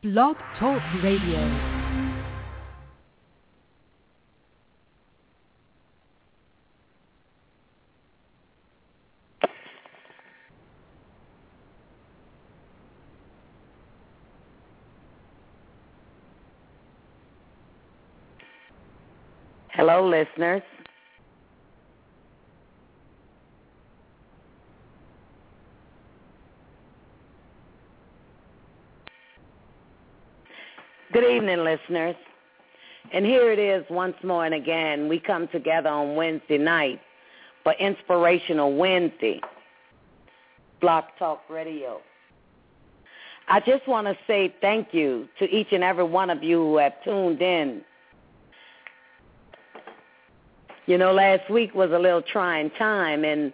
Blog Talk Radio. Hello, listeners. Good evening, listeners. And here it is once more and again. We come together on Wednesday night for Inspirational Wednesday, Blog Talk Radio. I just want to say thank you to each and every one of you who have tuned in. You know, last week was a little trying time, and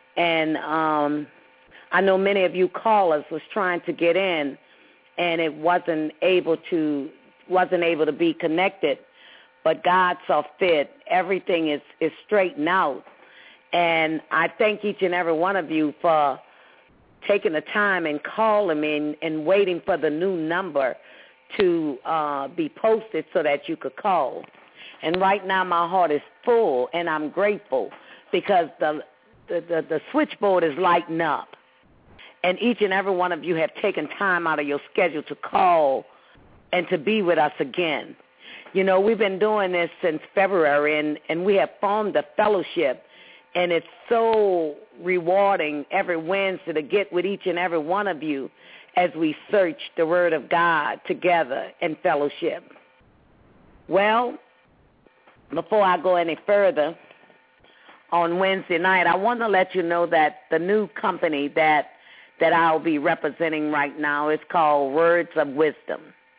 I know many of you callers was trying to get in, and it wasn't able to be connected. But God saw fit. Everything is straightened out, and I thank each and every one of you for taking the time and calling me and waiting for the new number to be posted so that you could call. And right now my heart is full, and I'm grateful because the switchboard is lighting up. And each and every one of you have taken time out of your schedule to call and to be with us again. You know, we've been doing this since February, and we have formed a fellowship, and it's so rewarding every Wednesday to get with each and every one of you as we search the Word of God together in fellowship. Well, before I go any further, on Wednesday night, I want to let you know that the new company that I'll be representing right now is called Words of Wisdom.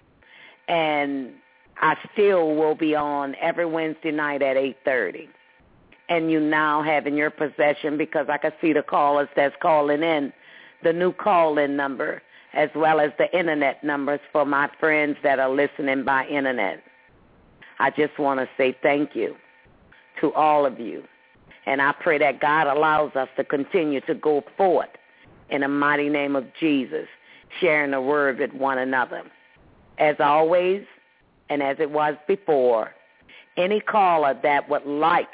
And I still will be on every Wednesday night at 8:30. And you now have in your possession, because I can see the callers that's calling in, the new call-in number, as well as the Internet numbers for my friends that are listening by Internet. I just want to say thank you to all of you. And I pray that God allows us to continue to go forth in the mighty name of Jesus, sharing the word with one another. As always, and as it was before, any caller that would like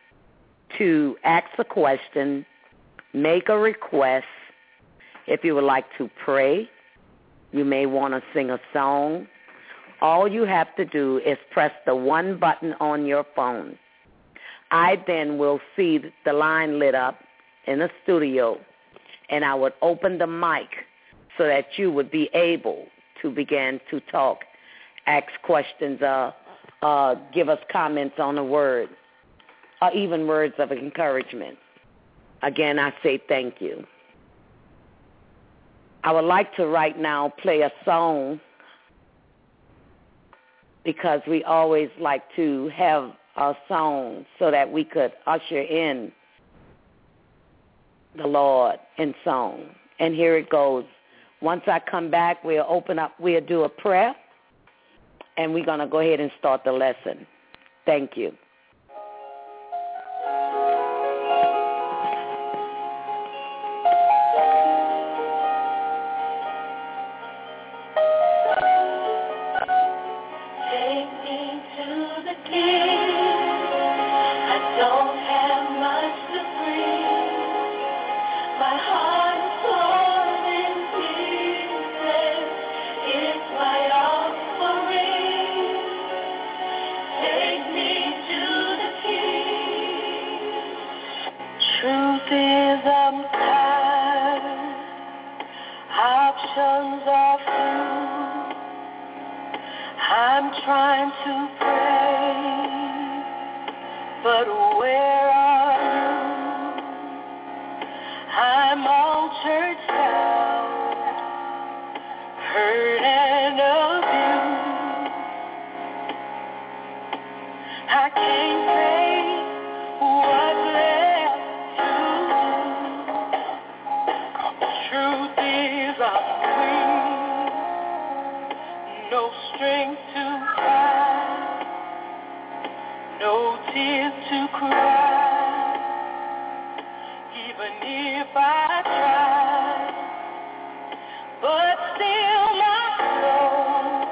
to ask a question, make a request, if you would like to pray, you may want to sing a song, all you have to do is press the one button on your phone. I then will see the line lit up in the studio, and I would open the mic so that you would be able to begin to talk, ask questions, give us comments on the word, or even words of encouragement. Again, I say thank you. I would like to right now play a song, because we always like to have a song so that we could usher in the Lord in song. And here it goes. Once I come back, we'll open up, we'll do a prayer, and we're going to go ahead and start the lesson. Thank you. But still my soul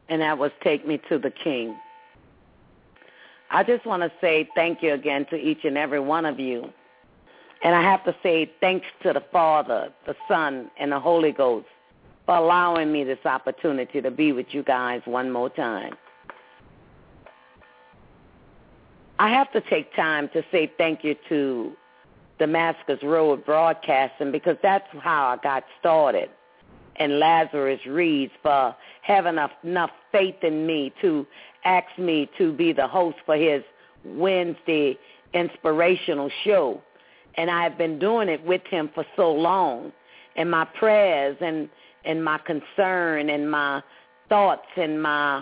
and that was Take Me to the King. I just want to say thank you again to each and every one of you. And I have to say thanks to the Father, the Son, and the Holy Ghost for allowing me this opportunity to be with you guys one more time. I have to take time to say thank you to Damascus Road Broadcasting, because that's how I got started, and Lazarus Reeds for having enough faith in me to ask me to be the host for his Wednesday inspirational show. And I've been doing it with him for so long, and my prayers and my concern and my thoughts and my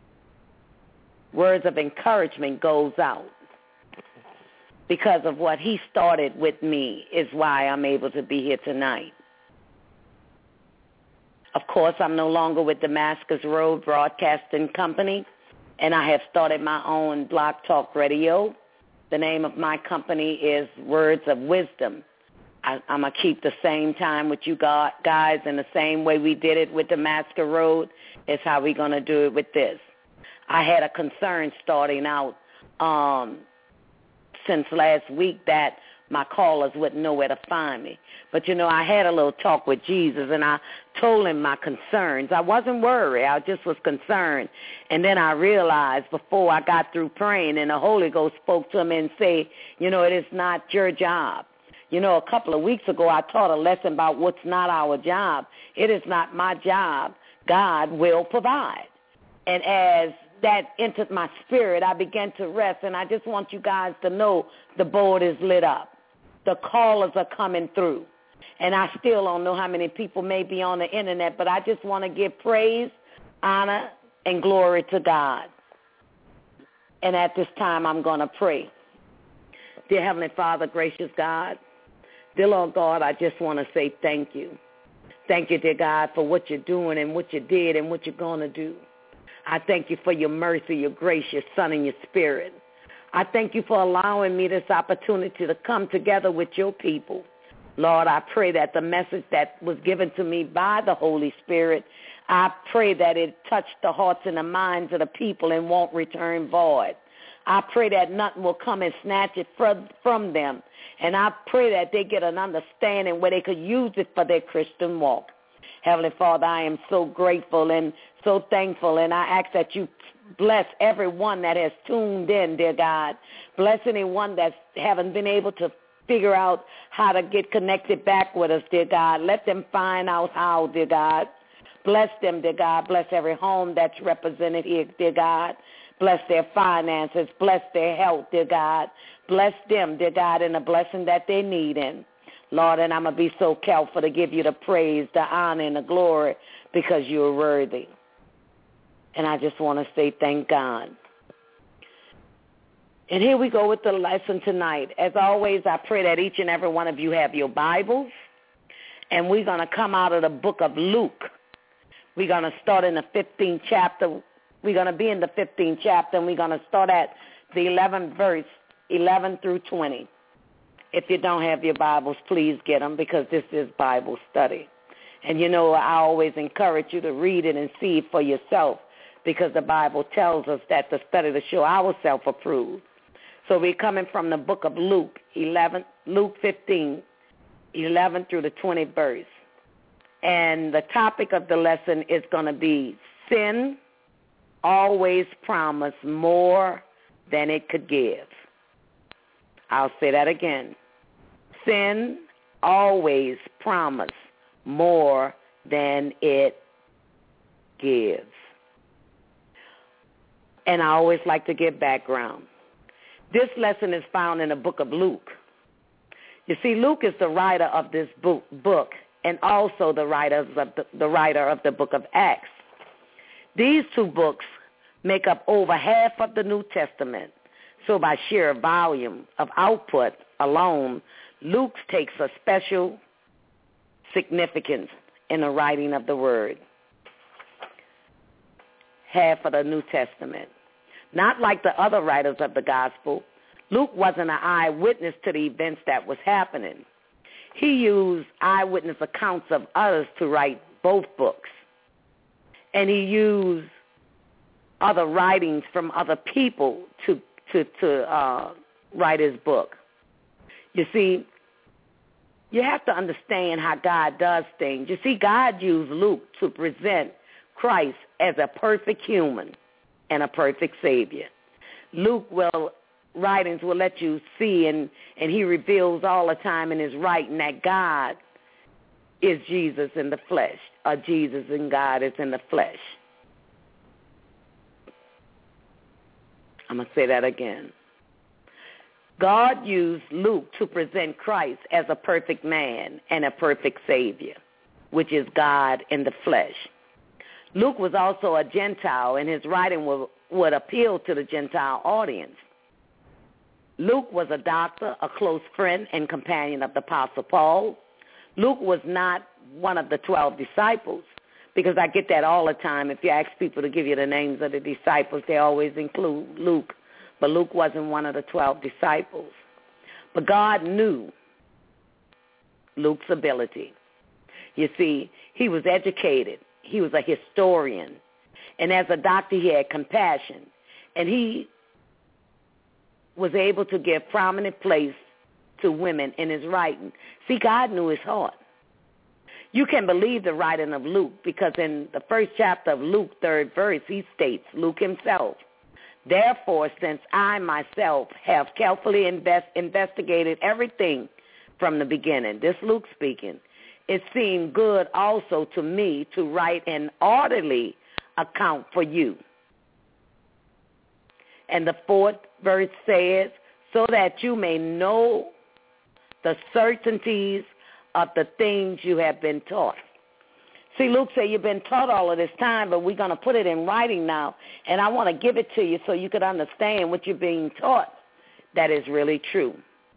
words of encouragement goes out. Because of what he started with me is why I'm able to be here tonight. Of course, I'm no longer with Damascus Road Broadcasting Company, and I have started my own Blog Talk Radio. The name of my company is Words of Wisdom. I'm going to keep the same time with you guys, and the same way we did it with Damascus Road is how we're going to do it with this. I had a concern starting out since last week that my callers wouldn't know where to find me. But, I had a little talk with Jesus, and I told him my concerns. I wasn't worried. I just was concerned. And then I realized before I got through praying, and the Holy Ghost spoke to him and said, it is not your job. A couple of weeks ago, I taught a lesson about what's not our job. It is not my job. God will provide. And as that entered my spirit, I began to rest, and I just want you guys to know the board is lit up. The callers are coming through, and I still don't know how many people may be on the internet, but I just want to give praise, honor, and glory to God. And at this time, I'm going to pray. Dear Heavenly Father, gracious God, dear Lord God, I just want to say thank you. Thank you, dear God, for what you're doing and what you did and what you're going to do. I thank you for your mercy, your grace, your Son, and your Spirit. I thank you for allowing me this opportunity to come together with your people. Lord, I pray that the message that was given to me by the Holy Spirit, I pray that it touched the hearts and the minds of the people and won't return void. I pray that nothing will come and snatch it from them. And I pray that they get an understanding where they could use it for their Christian walk. Heavenly Father, I am so grateful and so thankful, and I ask that you bless everyone that has tuned in, dear God. Bless anyone that haven't been able to figure out how to get connected back with us, dear God. Let them find out how, dear God. Bless them, dear God. Bless every home that's represented here, dear God. Bless their finances. Bless their health, dear God. Bless them, dear God, in the blessing that they need in. Lord, and I'm going to be so careful to give you the praise, the honor, and the glory because you're worthy. And I just want to say thank God. And here we go with the lesson tonight. As always, I pray that each and every one of you have your Bibles. And we're going to come out of the book of Luke. We're going to start in the 15th chapter. We're going to be in the 15th chapter, and we're going to start at the 11th verse, 11 through 20. If you don't have your Bibles, please get them because this is Bible study. And, I always encourage you to read it and see it for yourself because the Bible tells us that the study to show ourselves approved. So we're coming from the book of Luke, Luke 15, 11 through the 20th verse. And the topic of the lesson is going to be sin always promised more than it could give. I'll say that again. Sin always promised more than it gives. And I always like to give background. This lesson is found in the book of Luke. You see, Luke is the writer of this book and also the writer of the book of Acts. These two books make up over half of the New Testament. So by sheer volume of output alone, Luke takes a special significance in the writing of the word. Half of the New Testament. Not like the other writers of the gospel, Luke wasn't an eyewitness to the events that was happening. He used eyewitness accounts of others to write both books. And he used other writings from other people to write his book. You see, you have to understand how God does things. You see, God used Luke to present Christ as a perfect human and a perfect Savior. Luke's writings will let you see, and he reveals all the time in his writing that God is Jesus in the flesh, or Jesus and God is in the flesh. I'm going to say that again. God used Luke to present Christ as a perfect man and a perfect Savior, which is God in the flesh. Luke was also a Gentile, and his writing would appeal to the Gentile audience. Luke was a doctor, a close friend and companion of the Apostle Paul. Luke was not one of the 12 disciples, because I get that all the time. If you ask people to give you the names of the disciples, they always include Luke. But Luke wasn't one of the 12 disciples. But God knew Luke's ability. You see, he was educated. He was a historian. And as a doctor, he had compassion. And he was able to give prominent place to women in his writing. See, God knew his heart. You can believe the writing of Luke, because in the first chapter of Luke, 3rd verse, he states, Luke himself, "Therefore, since I myself have carefully investigated everything from the beginning," this Luke speaking, "it seemed good also to me to write an orderly account for you." And the 4th verse says, "So that you may know the certainties of the things you have been taught." See, Luke said, you've been taught all of this time, but we're going to put it in writing now, and I want to give it to you so you could understand what you're being taught that is really true.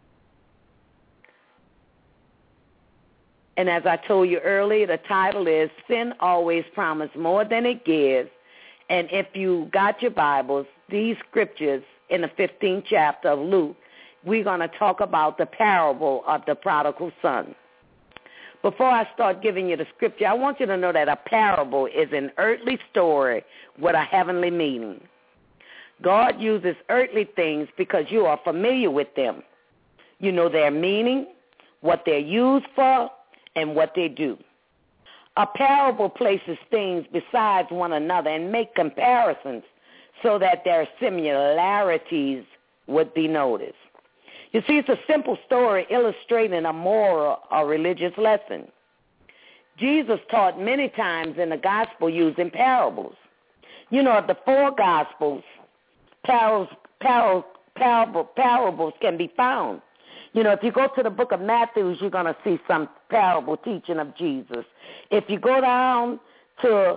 And as I told you earlier, the title is Sin Always Promises More Than It Gives. And if you got your Bibles, these scriptures in the 15th chapter of Luke, we're going to talk about the parable of the prodigal son. Before I start giving you the scripture, I want you to know that a parable is an earthly story with a heavenly meaning. God uses earthly things because you are familiar with them. You know their meaning, what they're used for, and what they do. A parable places things besides one another and make comparisons so that their similarities would be noticed. You see, it's a simple story illustrating a moral or religious lesson. Jesus taught many times in the gospel using parables. You know, of the 4 gospels, parables can be found. You know, if you go to the book of Matthew, you're going to see some parable teaching of Jesus. If you go down to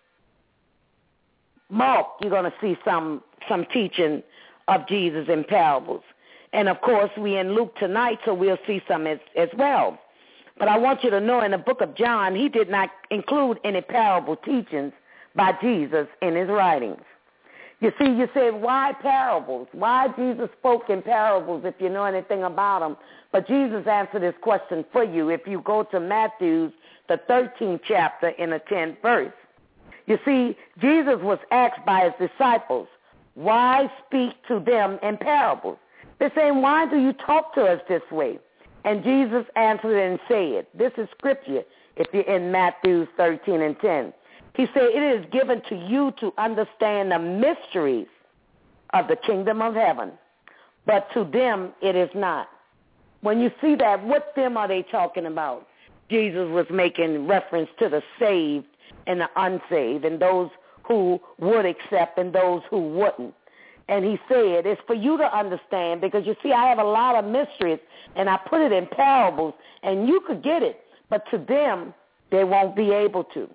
Mark, you're going to see some teaching of Jesus in parables. And, of course, we're in Luke tonight, so we'll see some as well. But I want you to know in the book of John, he did not include any parable teachings by Jesus in his writings. You see, you said, why parables? Why Jesus spoke in parables if you know anything about them? But Jesus answered this question for you if you go to Matthew, the 13th chapter in the 10th verse. You see, Jesus was asked by his disciples, why speak to them in parables? They're saying, why do you talk to us this way? And Jesus answered and said, this is scripture, if you're in Matthew 13 and 10. He said, it is given to you to understand the mysteries of the kingdom of heaven, but to them it is not. When you see that, what them are they talking about? Jesus was making reference to the saved and the unsaved, and those who would accept and those who wouldn't. And he said, it's for you to understand, because you see, I have a lot of mysteries, and I put it in parables, and you could get it, but to them, they won't be able to.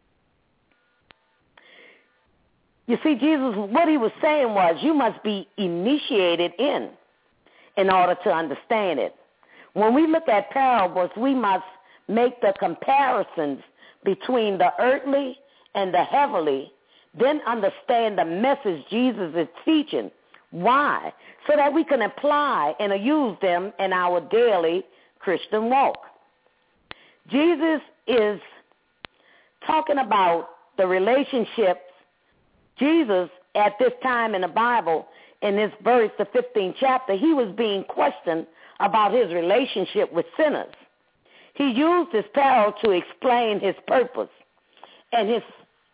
You see, Jesus, what he was saying was, you must be initiated in order to understand it. When we look at parables, we must make the comparisons between the earthly and the heavenly, then understand the message Jesus is teaching. Why? So that we can apply and use them in our daily Christian walk. Jesus is talking about the relationships. Jesus at this time in the Bible, in this verse, the 15th chapter, he was being questioned about his relationship with sinners. He used this parable to explain his purpose. And his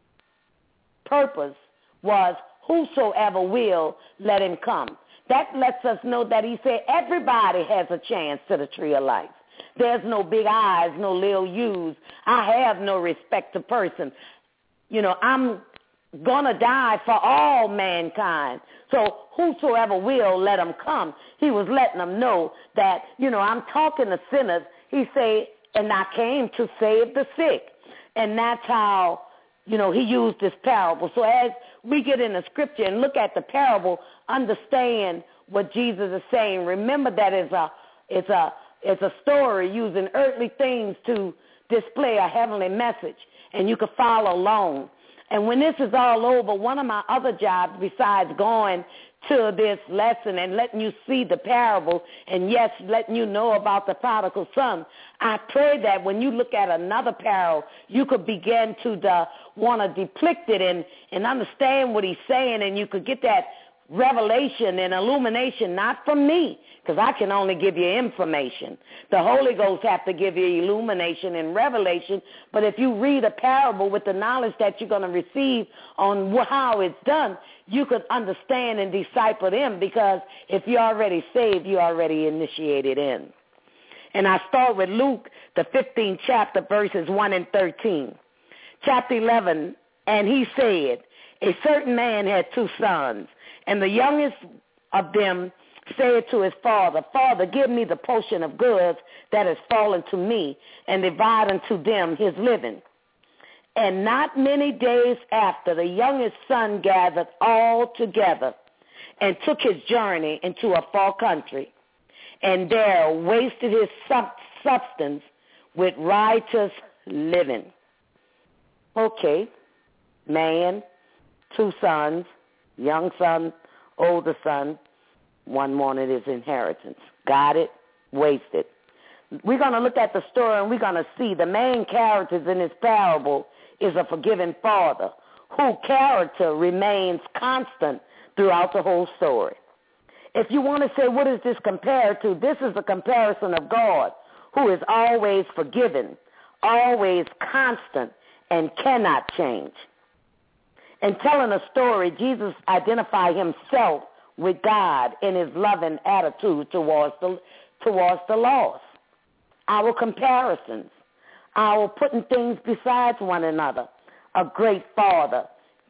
purpose was, whosoever will, let him come. That lets us know that he said everybody has a chance to the tree of life. There's no big I's, no little U's. I have no respect to person. You know, I'm going to die for all mankind. So whosoever will, let him come. He was letting them know that, you know, I'm talking to sinners. He said, and I came to save the sick. And that's how, you know, he used this parable. So as we get in the scripture and look at the parable, understand what Jesus is saying. Remember that it's a story using earthly things to display a heavenly message, and you can follow along. And when this is all over, one of my other jobs besides going to this lesson and letting you see the parable and, yes, letting you know about the prodigal son, I pray that when you look at another parable, you could begin to want to depict it and understand what he's saying, and you could get that revelation and illumination, not from me, because I can only give you information. The Holy Ghost have to give you illumination and revelation. But if you read a parable with the knowledge that you're going to receive on how it's done, you could understand and decipher them, because if you're already saved, you're already initiated in. And I start with Luke, the 15th chapter, verses 1 and 13. Chapter 11, and he said, a certain man had 2 sons. And the youngest of them said to his father, Father, give me the portion of goods that has fallen to me, and divide unto them his living. And not many days after, the youngest son gathered all together and took his journey into a far country, and there wasted his substance with riotous living. Okay, man, 2 sons, young son, older son, one wanted his inheritance. Got it, wasted. We're going to look at the story, and we're going to see the main characters in this parable is a forgiving father whose character remains constant throughout the whole story. If you want to say, what is this compared to? This is a comparison of God, who is always forgiving, always constant, and cannot change. In telling a story, Jesus identified himself with God in his loving attitude towards the lost. Our comparisons, our putting things besides one another. A great father,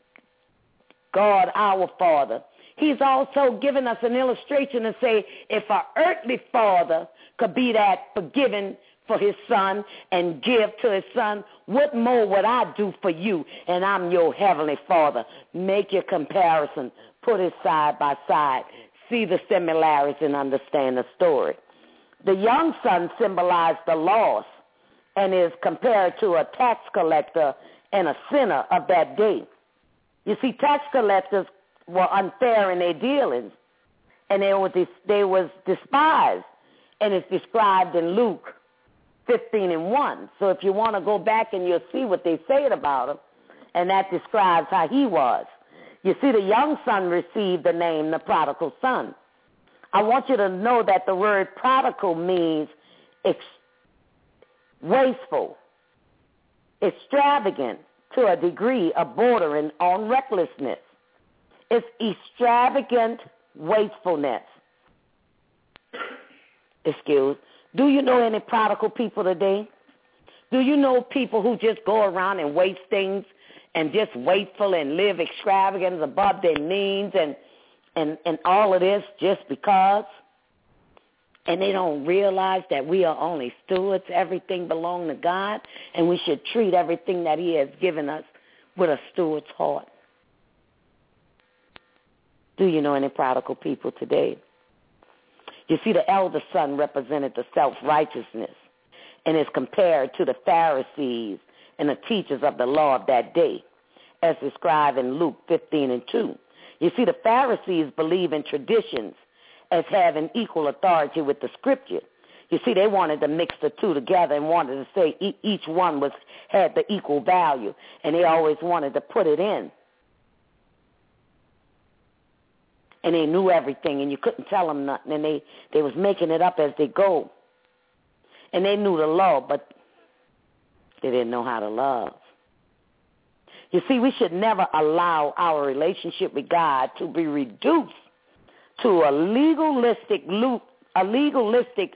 God our Father. He's also given us an illustration to say, if an earthly father could be that forgiving for his son and give to his son, what more would I do for you? And I'm your heavenly Father. Make your comparison. Put it side by side. See the similarities and understand the story. The young son symbolized the lost and is compared to a tax collector and a sinner of that day. You see, tax collectors were unfair in their dealings, and they was despised, and it's described in Luke 15:1. So if you want to go back and you'll see what they said about him, and that describes how he was. You see, the young son received the name the prodigal son. I want you to know that the word prodigal means wasteful, extravagant to a degree of bordering on recklessness. It's extravagant wastefulness. Do you know any prodigal people today? Do you know people who just go around and waste things and just wasteful and live extravagance above their means and all of this just because? And they don't realize that we are only stewards. Everything belongs to God, and we should treat everything that he has given us with a steward's heart. Do you know any prodigal people today? You see, the elder son represented the self-righteousness and is compared to the Pharisees and the teachers of the law of that day, as described in Luke 15:2. You see, the Pharisees believe in traditions as having equal authority with the scripture. You see, they wanted to mix the two together and wanted to say each one had the equal value, and they always wanted to put it in. and they knew everything, and you couldn't tell them nothing, and they was making it up as they go. And they knew the law, but they didn't know how to love. You see, we should never allow our relationship with God to be reduced to a legalistic rule, a legalistic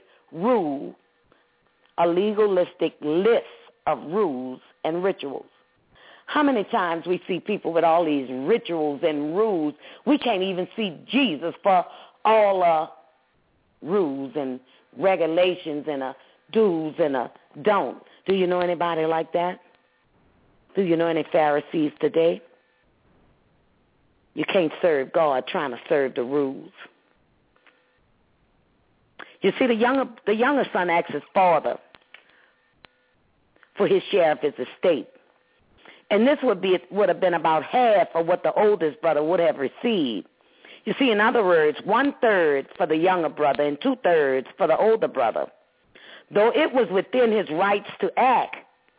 list of rules and rituals. How many times we see people with all these rituals and rules, we can't even see Jesus for all rules and regulations and a do's and a don't. Do you know anybody like that? Do you know any Pharisees today? You can't serve God trying to serve the rules. You see, the younger son asked his father for his share of his estate. And this would have been about half of what the oldest brother would have received. You see, in other words, 1/3 for the younger brother and 2/3 for the older brother. Though it was within his rights to ask,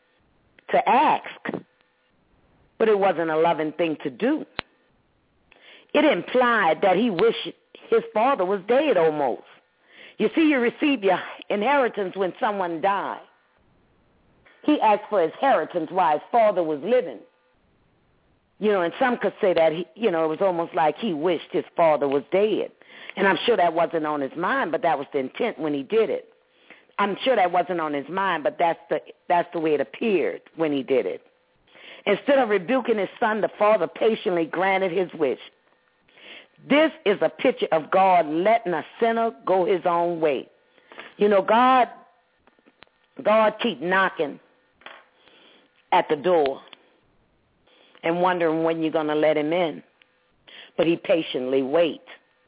but it wasn't a loving thing to do. It implied that he wished his father was dead almost. You see, you receive your inheritance when someone died. He asked for his inheritance while his father was living. You know, and some could say that, it was almost like he wished his father was dead. And I'm sure that wasn't on his mind, but that was the intent when he did it. I'm sure that wasn't on his mind, but that's the way it appeared when he did it. Instead of rebuking his son, the father patiently granted his wish. This is a picture of God letting a sinner go his own way. You know, God keep knocking at the door and wondering when you're going to let him in. But he patiently waits.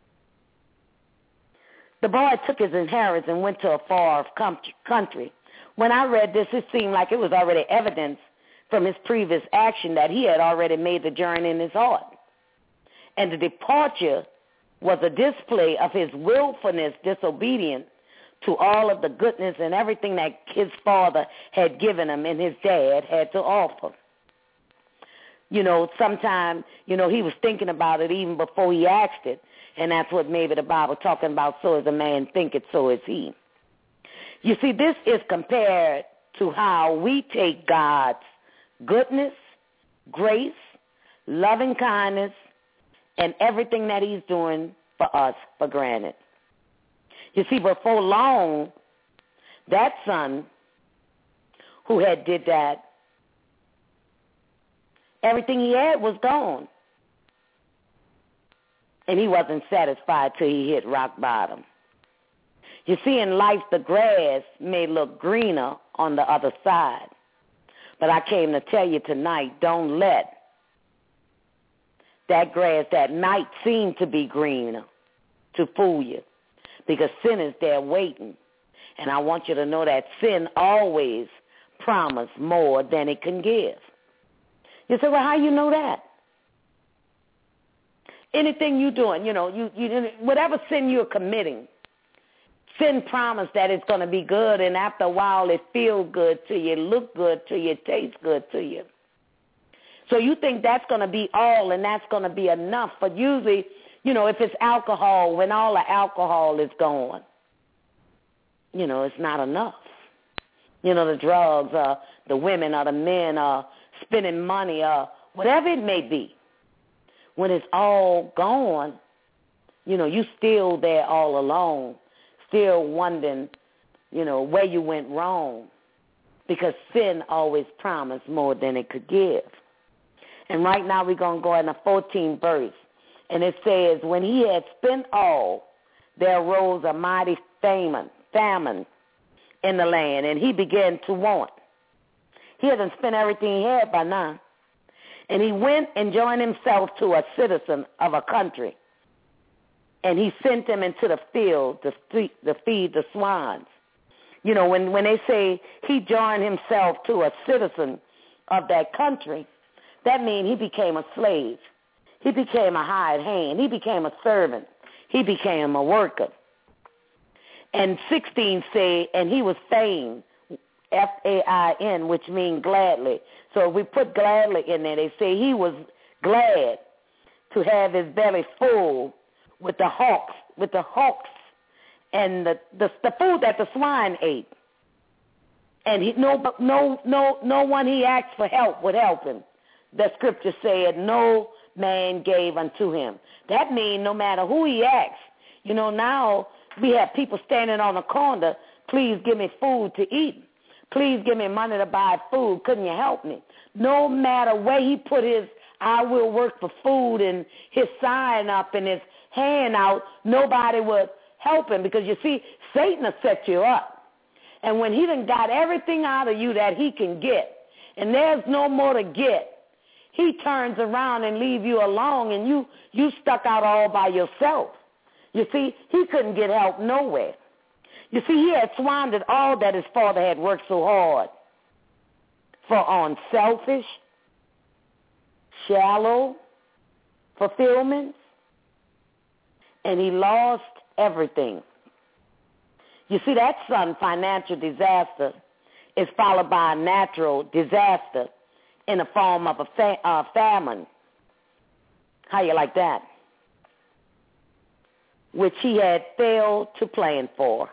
The boy took his inheritance and went to a far-off country. When I read this, it seemed like it was already evidence from his previous action that he had already made the journey in his heart. And the departure was a display of his willfulness, disobedience to all of the goodness and everything that his father had given him and his dad had to offer. You know, sometimes, he was thinking about it even before he asked it. And that's what maybe the Bible talking about, so as a man thinketh, so is he. You see, this is compared to how we take God's goodness, grace, loving kindness, and everything that he's doing for us for granted. You see, before long, that son who had did that, everything he had was gone. And he wasn't satisfied till he hit rock bottom. You see, in life, the grass may look greener on the other side. But I came to tell you tonight, don't let that grass that might seem to be greener to fool you, because sin is there waiting. And I want you to know that sin always promises more than it can give. You say, well, how you know that? Anything you're doing, you whatever sin you're committing, sin promises that it's going to be good, and after a while it feels good to you, look good to you, taste good to you. So you think that's going to be all and that's going to be enough. But usually, if it's alcohol, when all the alcohol is gone, it's not enough. The drugs, the women, or the men, spending money, whatever it may be. When it's all gone, you still there all alone, still wondering, where you went wrong, because sin always promised more than it could give. And right now we're going to go in the 14th verse, and it says, when he had spent all, there arose a mighty famine in the land, and he began to want. He hasn't spent everything he had by now. And he went and joined himself to a citizen of a country. And he sent him into the field to feed the swines. When they say he joined himself to a citizen of that country, that means he became a slave. He became a hired hand. He became a servant. He became a worker. And 16 say, and he was fain, F-A-I-N, which means gladly. So if we put gladly in there, they say he was glad to have his belly full with the hawks, and the food that the swine ate. And no one he asked for help would help him. The scripture said, no man gave unto him. That means no matter who he asked. You know, now we have people standing on the corner, please give me food to eat. Please give me money to buy food. Couldn't you help me? No matter where he put his I will work for food and his sign up and his hand out, nobody would help him, because you see, Satan will set you up. And when he done got everything out of you that he can get, and there's no more to get, he turns around and leave you alone, and you stuck out all by yourself. You see, he couldn't get help nowhere. You see, he had squandered all that his father had worked so hard for on selfish, shallow fulfillments, and he lost everything. You see, that sudden financial disaster is followed by a natural disaster in the form of a famine. How you like that? Which he had failed to plan for.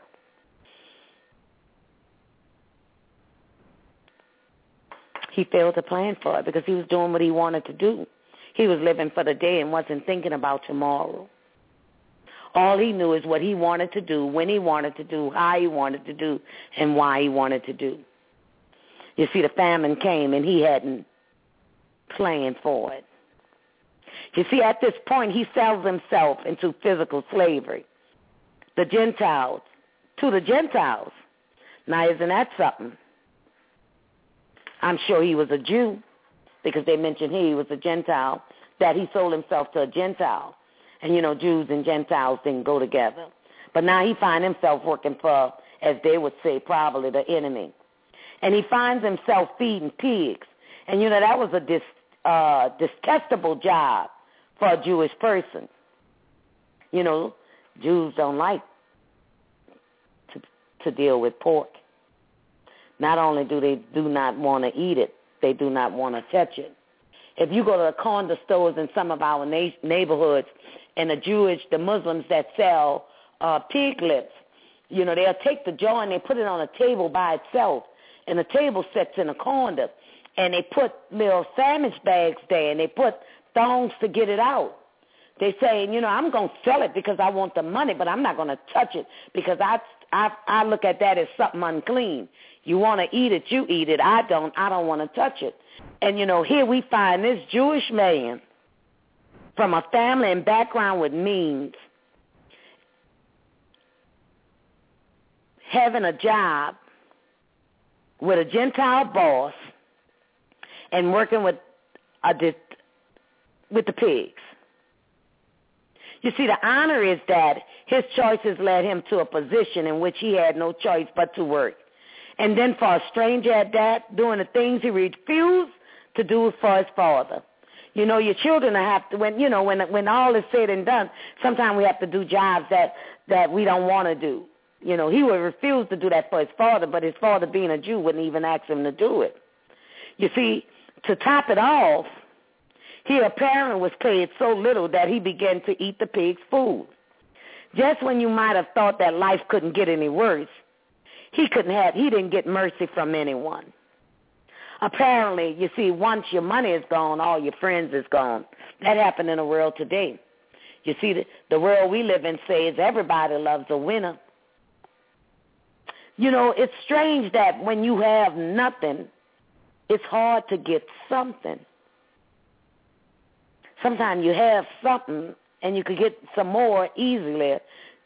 He failed to plan for it because he was doing what he wanted to do. He was living for the day and wasn't thinking about tomorrow. All he knew is what he wanted to do, when he wanted to do, how he wanted to do, and why he wanted to do. You see, the famine came and he hadn't planned for it. You see, at this point, he sells himself into physical slavery. To the Gentiles. Now, isn't that something? I'm sure he was a Jew, because they mentioned he was a Gentile, that he sold himself to a Gentile. And, you know, Jews and Gentiles didn't go together. But now he finds himself working for, as they would say, probably the enemy. And he finds himself feeding pigs. And, you know, that was a detestable job for a Jewish person. You know, Jews don't like to deal with pork. Not only do they do not want to eat it, they do not want to touch it. If you go to the corner stores in some of our neighborhoods, and the Muslims that sell pig lips, you know, they'll take the jaw and they put it on a table by itself, and the table sits in a corner, and they put little sandwich bags there, and they put thongs to get it out. They say, you know, I'm going to sell it because I want the money, but I'm not going to touch it because I look at that as something unclean. You want to eat it, you eat it. I don't want to touch it. And, you know, here we find this Jewish man from a family and background with means having a job with a Gentile boss and working with the pigs. You see, the honor is that his choices led him to a position in which he had no choice but to work. And then for a stranger at that, doing the things he refused to do for his father. You know, your children have to, when all is said and done, sometimes we have to do jobs that we don't want to do. You know, he would refuse to do that for his father, but his father, being a Jew, wouldn't even ask him to do it. You see, to top it off, he apparently was paid so little that he began to eat the pig's food. Just when you might have thought that life couldn't get any worse, he didn't get mercy from anyone. Apparently, you see, once your money is gone, all your friends is gone. That happened in the world today. You see, the world we live in says everybody loves a winner. You know, it's strange that when you have nothing, it's hard to get something. Sometimes you have something and you could get some more easily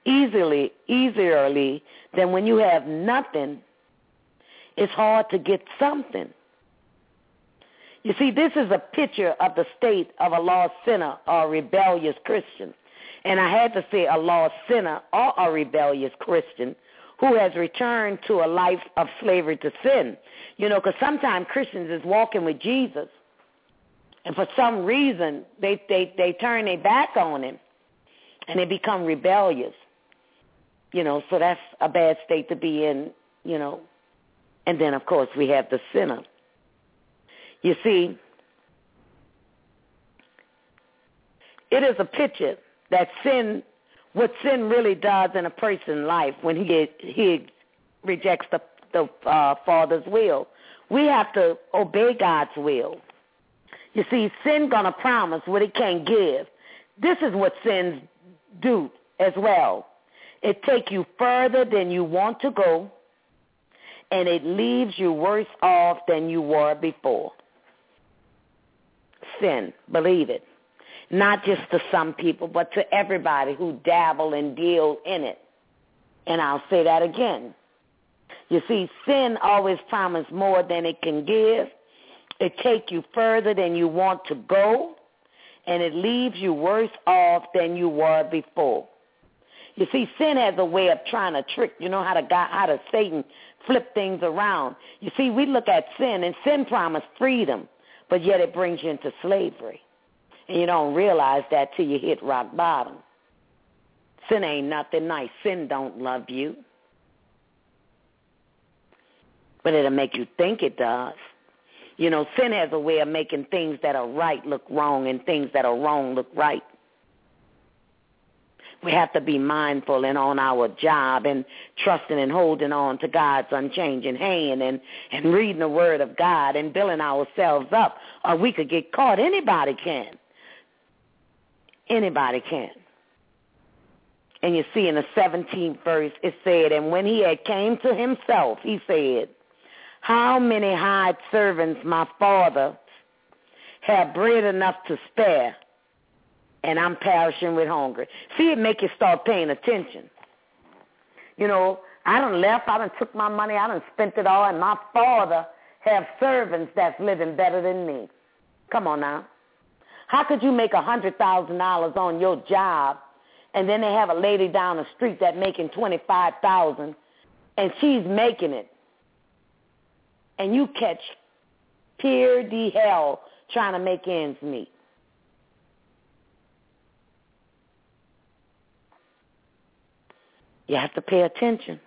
than when you have nothing. It's hard to get something. You see, this is a picture of the state of a lost sinner or a rebellious Christian. And I had to say a lost sinner or a rebellious Christian who has returned to a life of slavery to sin. You know, because sometimes Christians is walking with Jesus, and for some reason they turn their back on him, and they become rebellious. You know, so that's a bad state to be in, you know. And then, of course, we have the sinner. You see, it is a picture that sin, what sin really does in a person's life when he rejects the Father's will. We have to obey God's will. You see, sin gonna promise what it can't give. This is what sins do as well. It take you further than you want to go, and it leaves you worse off than you were before. Sin, believe it. Not just to some people, but to everybody who dabble and deal in it. And I'll say that again. You see, sin always promises more than it can give. It takes you further than you want to go, and it leaves you worse off than you were before. You see, sin has a way of trying to trick. You know how to Satan flip things around. You see, we look at sin, and sin promises freedom, but yet it brings you into slavery. And you don't realize that till you hit rock bottom. Sin ain't nothing nice. Sin don't love you. But it'll make you think it does. You know, sin has a way of making things that are right look wrong and things that are wrong look right. We have to be mindful and on our job and trusting and holding on to God's unchanging hand and reading the Word of God and building ourselves up, or we could get caught. Anybody can. Anybody can. And you see in the 17th verse, it said, and when he had came to himself, he said, how many hired servants my father have bread enough to spare, and I'm perishing with hunger. See, it make you start paying attention. You know, I done left, I done took my money, I done spent it all, and my father have servants that's living better than me. Come on now. How could you make $100,000 on your job, and then they have a lady down the street that making $25,000, and she's making it, and you catch pure de hell trying to make ends meet? You have to pay attention.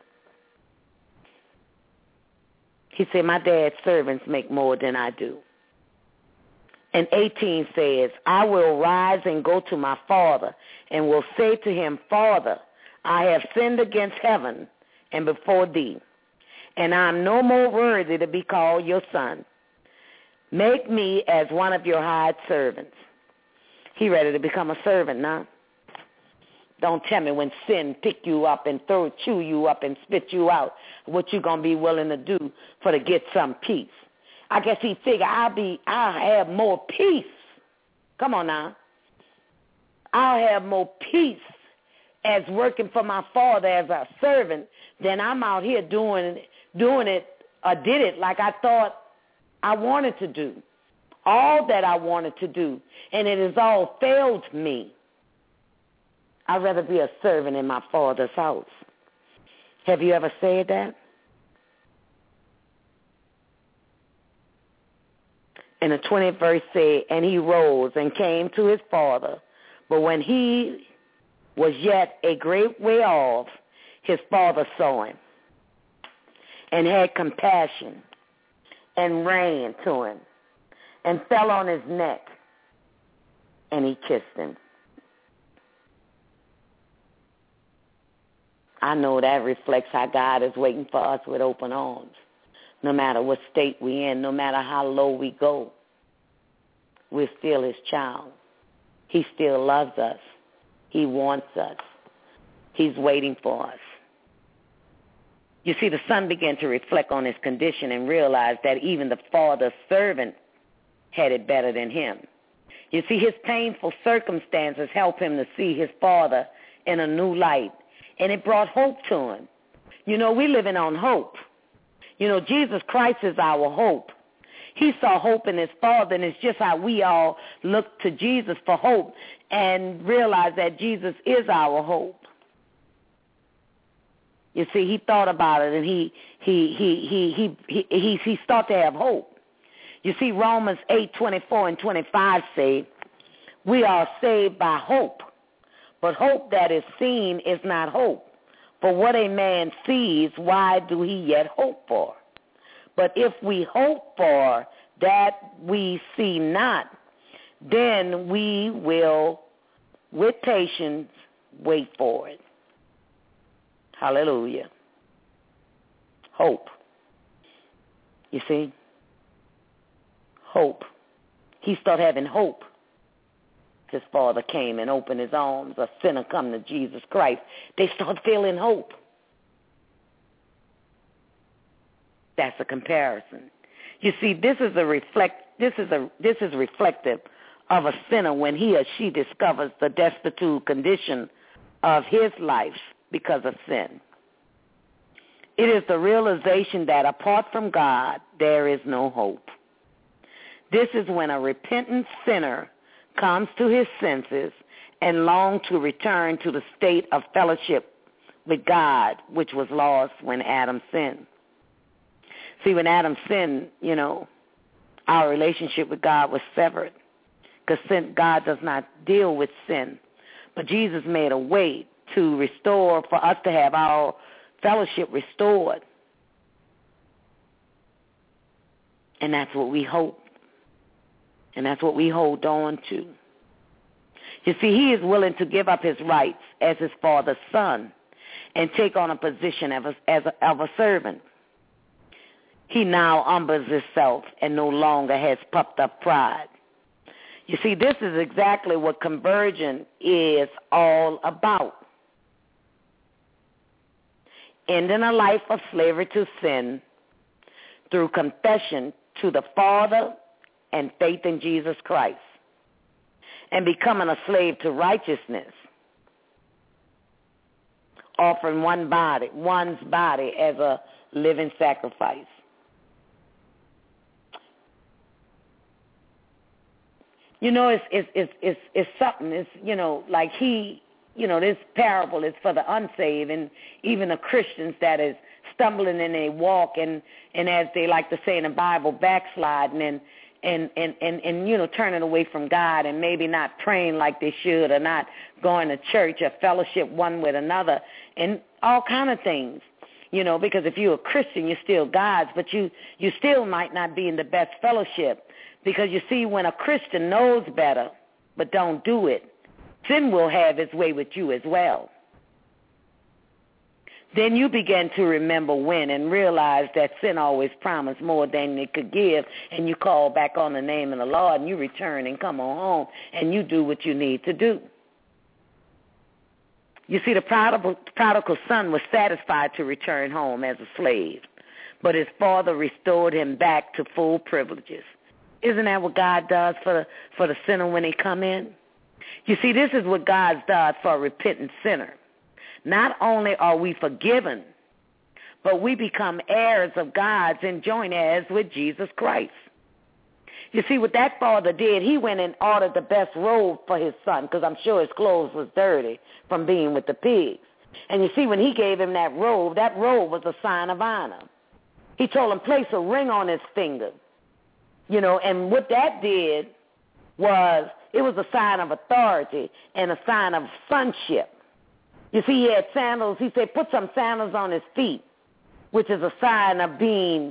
He said, my dad's servants make more than I do. And 18 says, I will rise and go to my father and will say to him, Father, I have sinned against heaven and before thee, and I am no more worthy to be called your son. Make me as one of your hired servants. He ready to become a servant now. Don't tell me when sin pick you up and chew you up and spit you out, what you going to be willing to do for to get some peace. I guess he figure I'll have more peace. Come on now. I'll have more peace as working for my father as a servant than I'm out here doing it or did it like I thought I wanted to do. All that I wanted to do. And it has all failed me. I'd rather be a servant in my father's house. Have you ever said that? And the 20th verse said, and he rose and came to his father. But when he was yet a great way off, his father saw him and had compassion and ran to him and fell on his neck, and he kissed him. I know that reflects how God is waiting for us with open arms. No matter what state we're in, no matter how low we go, we're still his child. He still loves us. He wants us. He's waiting for us. You see, the son began to reflect on his condition and realize that even the father's servant had it better than him. You see, his painful circumstances helped him to see his father in a new light, and it brought hope to him. You know, we're living on hope. You know, Jesus Christ is our hope. He saw hope in his father, and it's just how we all look to Jesus for hope and realize that Jesus is our hope. You see, he thought about it, and he started to have hope. You see, Romans 8:24 and 25 say, we are saved by hope, but hope that is seen is not hope. For what a man sees, why do he yet hope for? But if we hope for that we see not, then we will with patience, wait for it. Hallelujah. Hope. You see? Hope. He started having hope. His father came and opened his arms. A sinner come to Jesus Christ. They start feeling hope. That's a comparison. You see, this is reflective of a sinner when he or she discovers the destitute condition of his life because of sin. It is the realization that apart from God, there is no hope. This is when a repentant sinner comes to his senses and longs to return to the state of fellowship with God, which was lost when Adam sinned. See, when Adam sinned, our relationship with God was severed because God does not deal with sin. But Jesus made a way to restore, for us to have our fellowship restored. And that's what we hope. And that's what we hold on to. You see, he is willing to give up his rights as his father's son and take on a position of a servant. He now humbles himself and no longer has puffed up pride. You see, this is exactly what conversion is all about. Ending a life of slavery to sin through confession to the Father and faith in Jesus Christ, and becoming a slave to righteousness, offering one's body as a living sacrifice. It's something. It's, like this parable is for the unsaved and even the Christians that is stumbling in their walk and as they like to say in the Bible, backsliding and turning away from God and maybe not praying like they should or not going to church or fellowship one with another and all kind of things. Because if you're a Christian, you're still God's, but you still might not be in the best fellowship. Because you see, when a Christian knows better but don't do it, sin will have its way with you as well. Then you begin to remember when and realize that sin always promised more than it could give, and you call back on the name of the Lord, and you return and come on home, and you do what you need to do. You see, the prodigal son was satisfied to return home as a slave, but his father restored him back to full privileges. Isn't that what God does for the sinner when they come in? You see, this is what God does for a repentant sinner. Not only are we forgiven, but we become heirs of God's and joint heirs with Jesus Christ. You see, what that father did, he went and ordered the best robe for his son, because I'm sure his clothes was dirty from being with the pigs. And you see, when he gave him that robe was a sign of honor. He told him, place a ring on his finger. And what that did was, it was a sign of authority and a sign of sonship. You see, he had sandals. He said, put some sandals on his feet, which is a sign of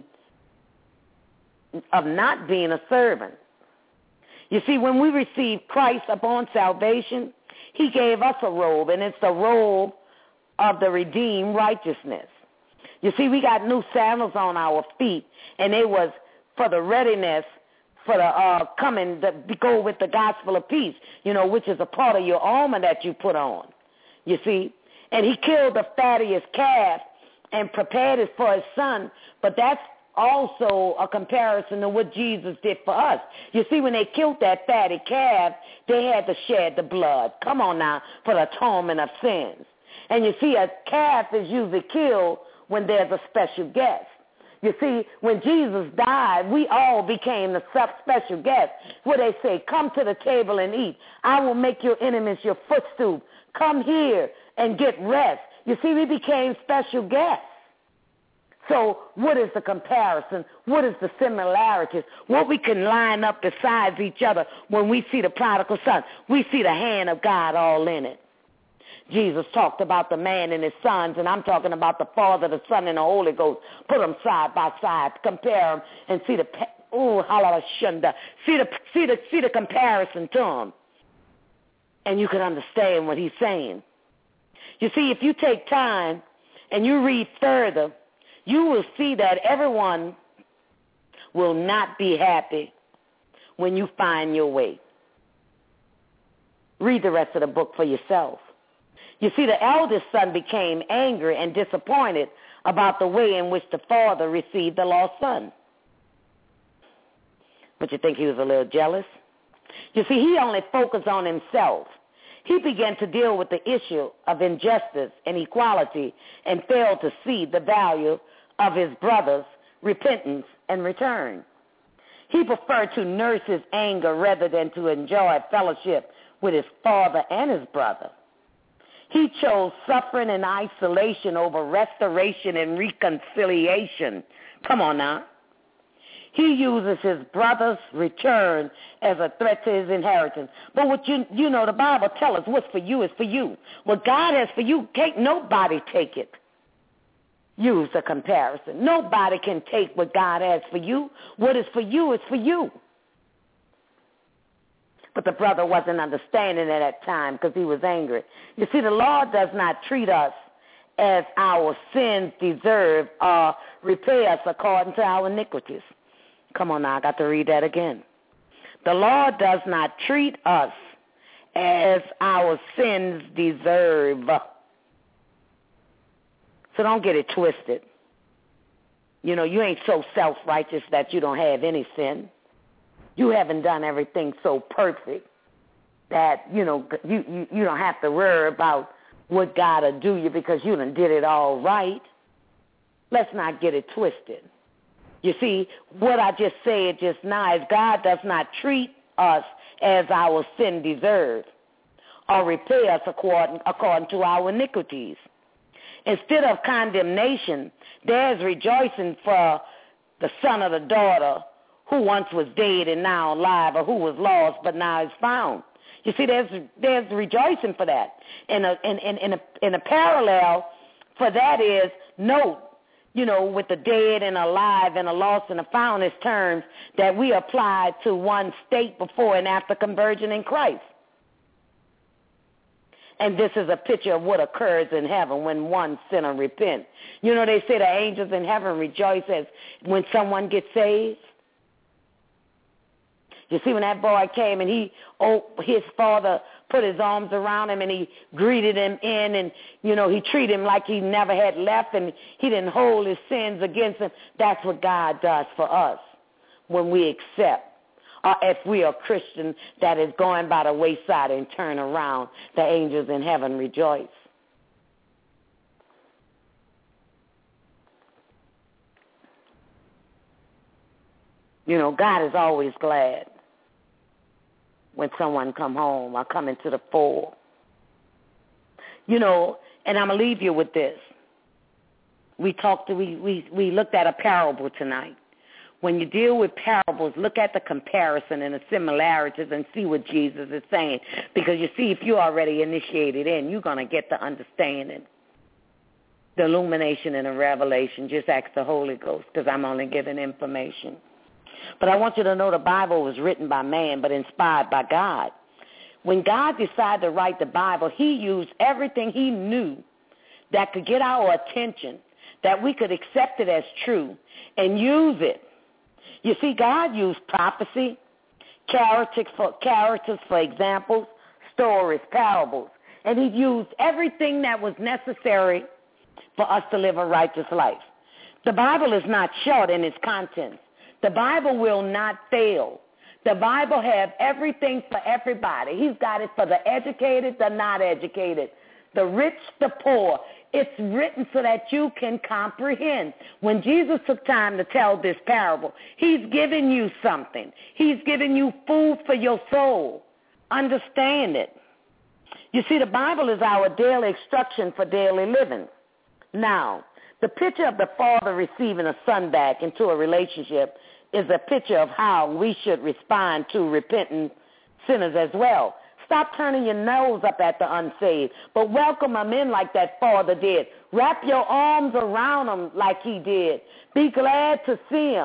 not being a servant. You see, when we receive Christ upon salvation, he gave us a robe, and it's the robe of the redeemed righteousness. You see, we got new sandals on our feet, and it was for the readiness for the coming to go with the gospel of peace, which is a part of your armor that you put on. You see, and he killed the fattiest calf and prepared it for his son, but that's also a comparison to what Jesus did for us. You see, when they killed that fatty calf, they had to shed the blood. Come on now, for the atonement of sins. And you see, a calf is usually killed when there's a special guest. You see, when Jesus died, we all became the special guest, where they say, come to the table and eat. I will make your enemies your footstool. Come here and get rest. You see, we became special guests. So what is the comparison? What is the similarities? What we can line up besides each other when we see the prodigal son? We see the hand of God all in it. Jesus talked about the man and his sons, and I'm talking about the Father, the Son, and the Holy Ghost. Put them side by side, compare them, and see the see the comparison to them. and you can understand what he's saying. You see, if you take time and you read further, you will see that everyone will not be happy when you find your way. Read the rest of the book for yourself. You see, the eldest son became angry and disappointed about the way in which the father received the lost son. But you think he was a little jealous? You see, he only focused on himself. He began to deal with the issue of injustice and equality and failed to see the value of his brother's repentance and return. He preferred to nurse his anger rather than to enjoy fellowship with his father and his brother. He chose suffering and isolation over restoration and reconciliation. Come on now. He uses his brother's return as a threat to his inheritance. But what you know, the Bible tells us what's for you is for you. What God has for you, can't nobody take it. Use a comparison. Nobody can take what God has for you. What is for you is for you. But the brother wasn't understanding at that time because he was angry. You see, the Lord does not treat us as our sins deserve or repay us according to our iniquities. Come on now, I got to read that again. The Lord does not treat us as our sins deserve. So don't get it twisted. You know, you ain't so self-righteous that you don't have any sin. You haven't done everything so perfect that, you know, you don't have to worry about what God will do you because you done did it all right. Let's not get it twisted. You see, what I just said just now is God does not treat us as our sin deserves or repay us according to our iniquities. Instead of condemnation, there's rejoicing for the son or the daughter who once was dead and now alive, or who was lost but now is found. You see, there's rejoicing for that. And a parallel for that is, note, you know, with the dead and alive and a lost and a found is terms that we apply to one state before and after conversion in Christ. And this is a picture of what occurs in heaven when one sinner repents. You know, they say the angels in heaven rejoice as when someone gets saved. You see, when that boy came and his father put his arms around him and he greeted him in and, you know, he treated him like he never had left and he didn't hold his sins against him. That's what God does for us when we accept. Or if we are Christian that is going by the wayside and turn around, the angels in heaven rejoice. You know, God is always glad when someone come home or come into the fold. You know, and I'm going to leave you with this. We looked at a parable tonight. When you deal with parables, look at the comparison and the similarities and see what Jesus is saying. Because you see, if you're already initiated in, you're going to get the understanding, the illumination and the revelation. Just ask the Holy Ghost, because I'm only giving information. But I want you to know the Bible was written by man but inspired by God. When God decided to write the Bible, he used everything he knew that could get our attention, that we could accept it as true and use it. You see, God used prophecy, characters for examples, stories, parables, and he used everything that was necessary for us to live a righteous life. The Bible is not short in its contents. The Bible will not fail. The Bible has everything for everybody. He's got it for the educated, the not educated, the rich, the poor. It's written so that you can comprehend. When Jesus took time to tell this parable, he's giving you something. He's giving you food for your soul. Understand it. You see, the Bible is our daily instruction for daily living. Now, the picture of the father receiving a son back into a relationship is a picture of how we should respond to repentant sinners as well. Stop turning your nose up at the unsaved, but welcome them in like that father did. Wrap your arms around them like he did. Be glad to see him.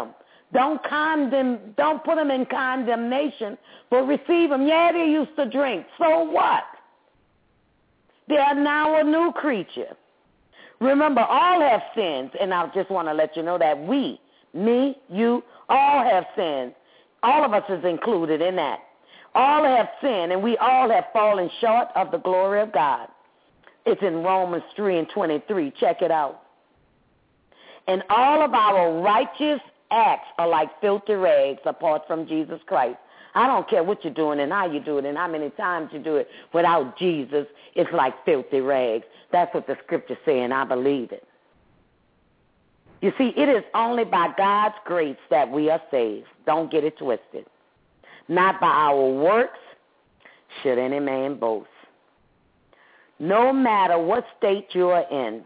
Don't put them in condemnation, but receive them. Yeah, they used to drink. So what? They are now a new creature. Remember, all have sinned, and I just want to let you know that we, me, you, all have sinned. All of us is included in that. All have sinned, and we all have fallen short of the glory of God. It's in Romans 3:23. Check it out. And all of our righteous acts are like filthy rags apart from Jesus Christ. I don't care what you're doing and how you do it and how many times you do it. Without Jesus, it's like filthy rags. That's what the scripture say, and I believe it. You see, it is only by God's grace that we are saved. Don't get it twisted. Not by our works should any man boast. No matter what state you are in,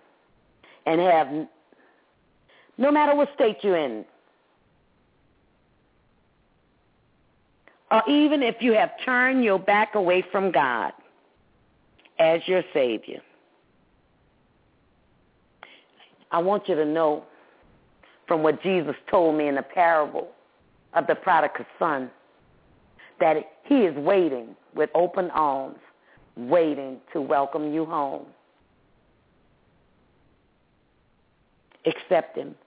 no matter what state you're in, or even if you have turned your back away from God as your Savior, I want you to know from what Jesus told me in the parable of the prodigal son, that he is waiting with open arms, waiting to welcome you home. Accept him.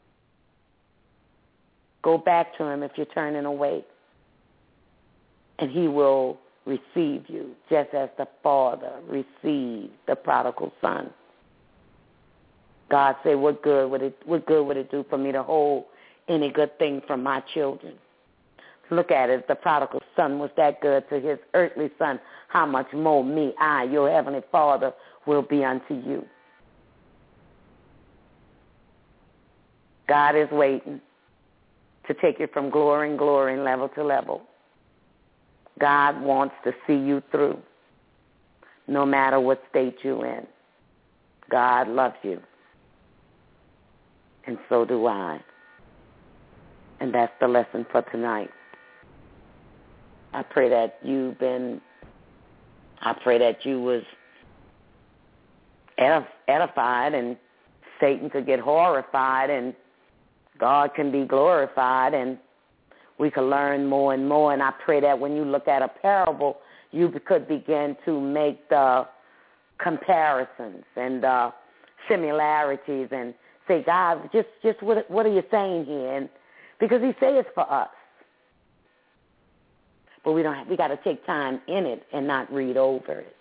Go back to him if you're turning away, and he will receive you just as the Father received the prodigal son. God said, what good would it do for me to hold any good thing from my children? Look at it. The prodigal son was that good to his earthly son. How much more me, I, your heavenly Father, will be unto you. God is waiting to take you from glory and glory and level to level. God wants to see you through, no matter what state you're in. God loves you, and so do I. And that's the lesson for tonight. I pray that you was edified, and Satan could get horrified, and God can be glorified, and we can learn more and more. And I pray that when you look at a parable, you could begin to make the comparisons and the similarities and say, God, just what are you saying here? And because he says it's for us. But we got to take time in it and not read over it.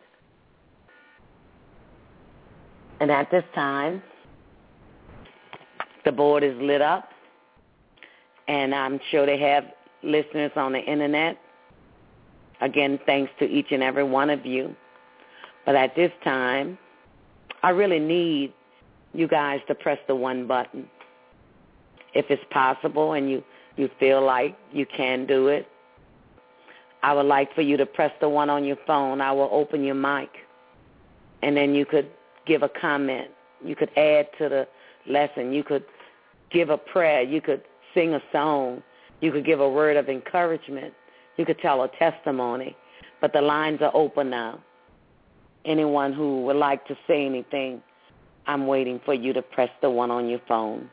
And at this time, the board is lit up, and I'm sure they have listeners on the internet. Again, thanks to each and every one of you. But at this time, I really need you guys to press the one button. If it's possible and you feel like you can do it, I would like for you to press the one on your phone. I will open your mic, and then you could give a comment. You could add to the lesson. You could give a prayer. You could sing a song. You could give a word of encouragement. You could tell a testimony. But the lines are open now. Anyone who would like to say anything, I'm waiting for you to press the one on your phone.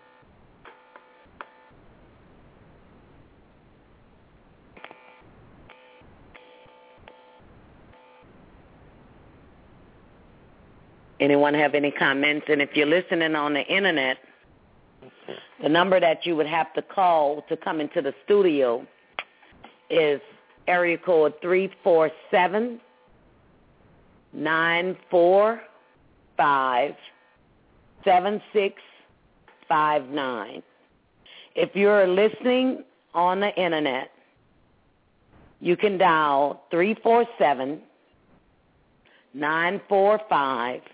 Anyone have any comments? And if you're listening on the internet, the number that you would have to call to come into the studio is area code 347-945-7659. If you're listening on the internet, you can dial 347-945-7659.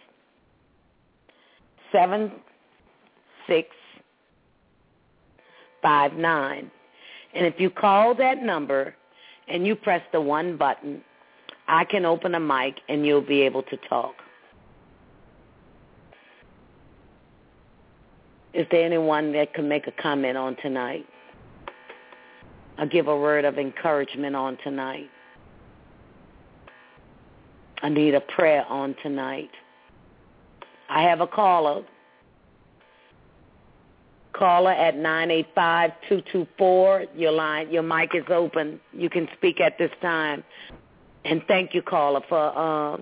And if you call that number and you press the one button, I can open a mic and you'll be able to talk. Is there anyone that can make a comment on tonight? Or give a word of encouragement on tonight? I need a prayer on tonight. I have a caller. Caller at 985-224. Your mic is open. You can speak at this time. And thank you, caller, for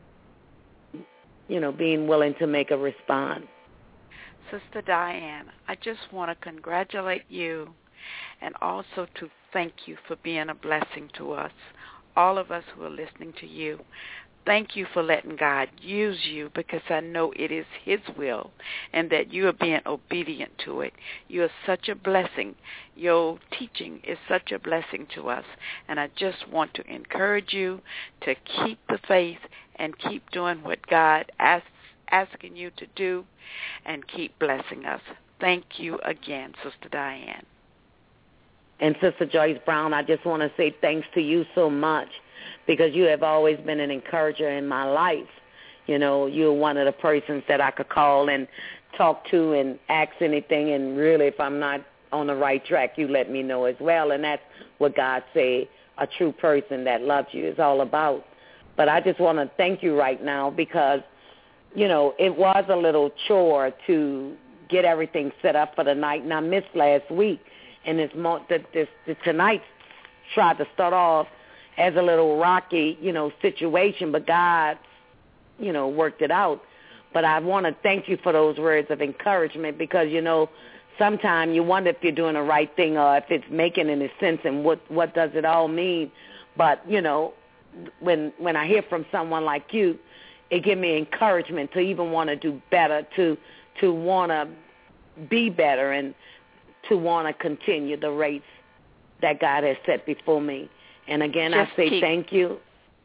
being willing to make a response. Sister Diane, I just want to congratulate you and also to thank you for being a blessing to us, all of us who are listening to you. Thank you for letting God use you, because I know it is his will and that you are being obedient to it. You are such a blessing. Your teaching is such a blessing to us. And I just want to encourage you to keep the faith and keep doing what God asking you to do, and keep blessing us. Thank you again, Sister Diane. And Sister Joyce Brown, I just want to say thanks to you so much, because you have always been an encourager in my life. You're one of the persons that I could call and talk to and ask anything, and really if I'm not on the right track, you let me know as well. And that's what God say a true person that loves you is all about. But I just want to thank you right now, because it was a little chore to get everything set up for the night, and I missed last week. And tonight tried to start off as a little rocky, situation, but God, worked it out. But I want to thank you for those words of encouragement, because, sometimes you wonder if you're doing the right thing or if it's making any sense and what does it all mean. But, when I hear from someone like you, it gives me encouragement to even want to do better, to want to be better, and to want to continue the race that God has set before me. And again, I say thank you.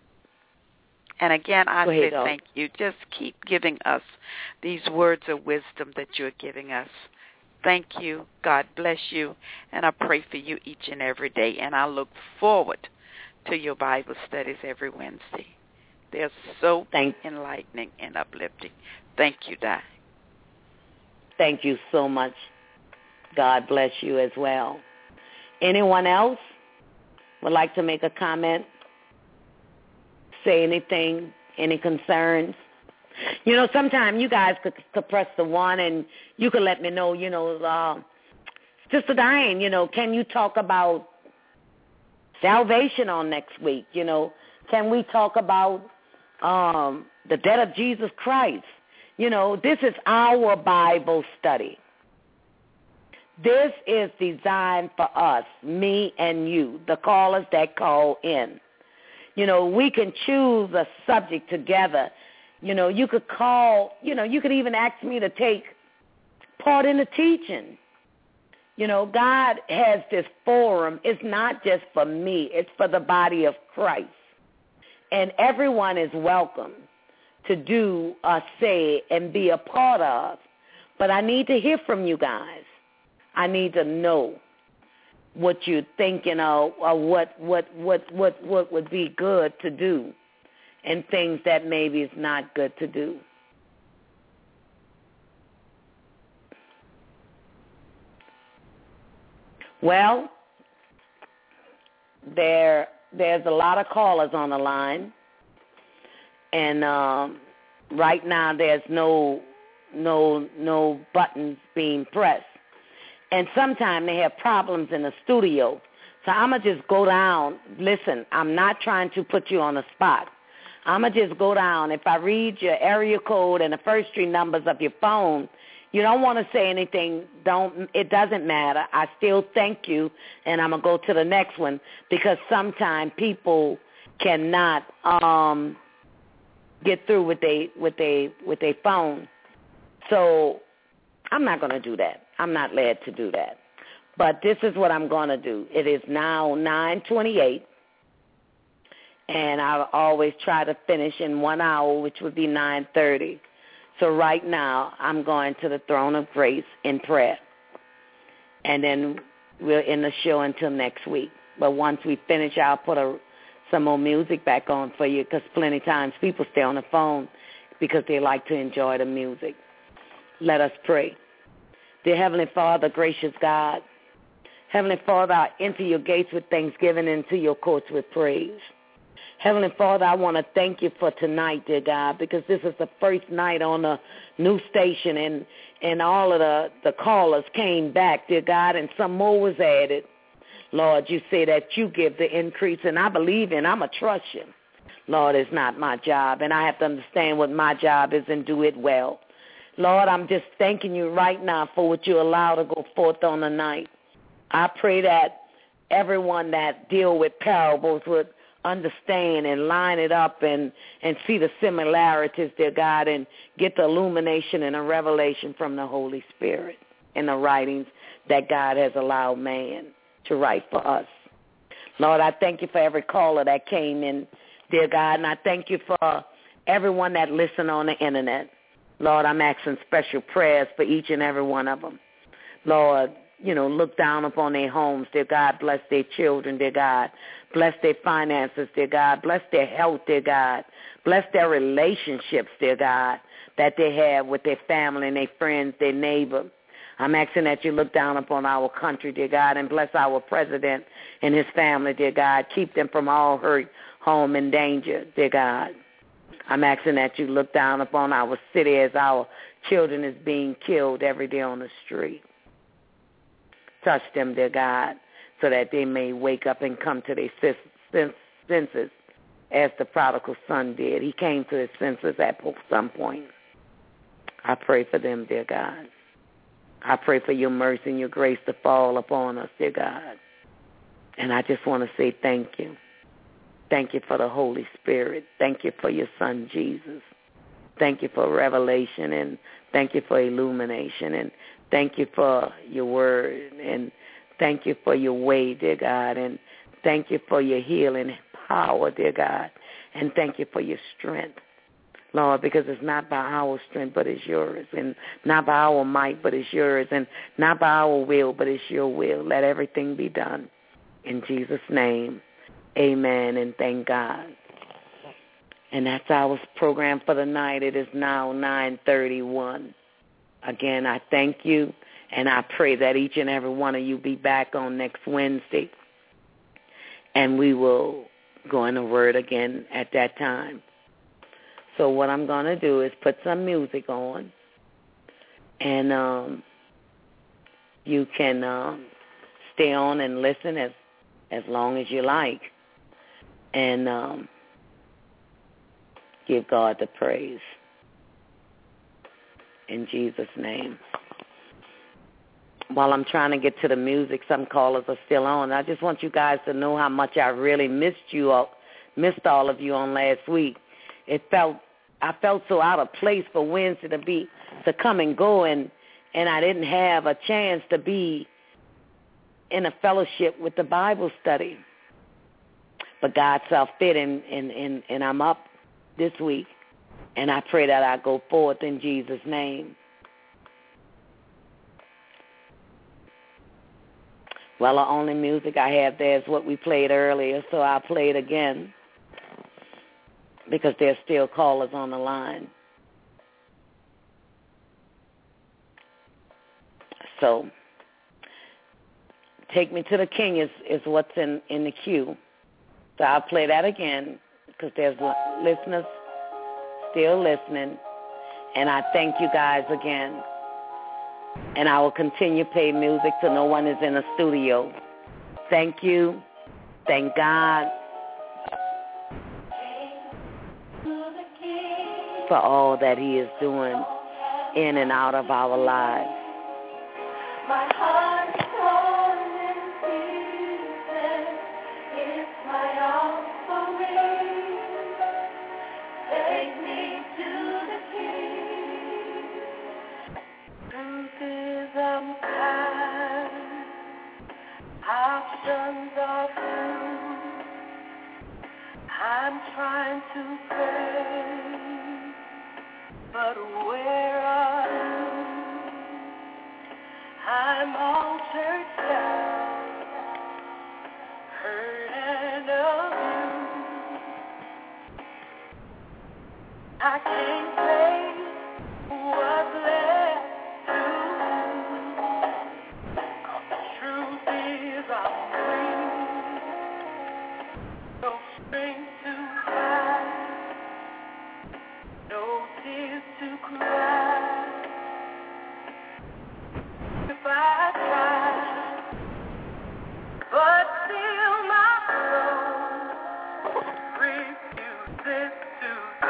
And again, I say thank you. Just keep giving us these words of wisdom that you're giving us. Thank you. God bless you. And I pray for you each and every day. And I look forward to your Bible studies every Wednesday. They're so enlightening and uplifting. Thank you, Di. Thank you so much. God bless you as well. Anyone else would like to make a comment, say anything, any concerns? Sometimes you guys could press the one and you could let me know, Sister Diane, can you talk about salvation on next week? Can we talk about the death of Jesus Christ? This is our Bible study. This is designed for us, me and you, the callers that call in. We can choose a subject together. You could call, you could even ask me to take part in the teaching. God has this forum. It's not just for me. It's for the body of Christ. And everyone is welcome to do or say and be a part of. But I need to hear from you guys. I need to know what you're thinking of, or what would be good to do, and things that maybe is not good to do. Well, there's a lot of callers on the line, and right now there's no buttons being pressed. And sometimes they have problems in the studio. So I'm going to just go down. Listen, I'm not trying to put you on the spot. I'm going to just go down. If I read your area code and the first three numbers of your phone, you don't want to say anything, it doesn't matter. I still thank you, and I'm going to go to the next one, because sometimes people cannot get through with their phone. So I'm not going to do that. I'm not led to do that. But this is what I'm going to do. It is now 9:28, and I always try to finish in 1 hour, which would be 9:30. So right now I'm going to the throne of grace in prayer. And then we're in the show until next week. But once we finish, I'll put some more music back on for you, because plenty of times people stay on the phone because they like to enjoy the music. Let us pray. Dear Heavenly Father, gracious God, Heavenly Father, I enter your gates with thanksgiving and into your courts with praise. Heavenly Father, I want to thank you for tonight, dear God, because this is the first night on a new station, and all of the callers came back, dear God, and some more was added. Lord, you say that you give the increase, and I believe in, I'm going to trust you. Lord, it's not my job, and I have to understand what my job is and do it well. Lord, I'm just thanking you right now for what you allow to go forth on the night. I pray that everyone that deal with parables would understand and line it up and see the similarities, dear God, and get the illumination and a revelation from the Holy Spirit in the writings that God has allowed man to write for us. Lord, I thank you for every caller that came in, dear God, and I thank you for everyone that listened on the internet. Lord, I'm asking special prayers for each and every one of them. Lord, look down upon their homes, dear God. Bless their children, dear God. Bless their finances, dear God. Bless their health, dear God. Bless their relationships, dear God, that they have with their family and their friends, their neighbor. I'm asking that you look down upon our country, dear God, and bless our president and his family, dear God. Keep them from all hurt, harm, and danger, dear God. I'm asking that you look down upon our city as our children is being killed every day on the street. Touch them, dear God, so that they may wake up and come to their senses as the prodigal son did. He came to his senses at some point. I pray for them, dear God. I pray for your mercy and your grace to fall upon us, dear God. And I just want to say thank you. Thank you for the Holy Spirit. Thank you for your son, Jesus. Thank you for revelation, and thank you for illumination, and thank you for your word, and thank you for your way, dear God, and thank you for your healing power, dear God, and thank you for your strength, Lord, because it's not by our strength, but it's yours, and not by our might, but it's yours, and not by our will, but it's your will. Let everything be done. In Jesus' name, amen, and thank God. And that's our program for the night. It is now 9:31. Again, I thank you, and I pray that each and every one of you be back on next Wednesday, and we will go in the Word again at that time. So what I'm going to do is put some music on, and you can stay on and listen as long as you like, and give God the praise. In Jesus' name. While I'm trying to get to the music, some callers are still on. I just want you guys to know how much I really missed all of you on last week. I felt so out of place for Wednesday to come and go, and I didn't have a chance to be in a fellowship with the Bible study. But God saw fit, and I'm up this week, and I pray that I go forth in Jesus' name. Well, the only music I have there is what we played earlier, so I'll play it again because there's still callers on the line. So, Take Me to the King is what's in the queue. So I'll play that again because there's listeners still listening, and I thank you guys again. And I will continue to play music till no one is in the studio. Thank you. Thank God for all that he is doing in and out of our lives. My heart is torn in pieces. It's my offering. Take me to the King. Truth is I'm tired. Options are few. I'm trying to pray, but where are you? I'm altered down, hurt and abused. I can't say what's left to do. Truth is I'm free, no strength to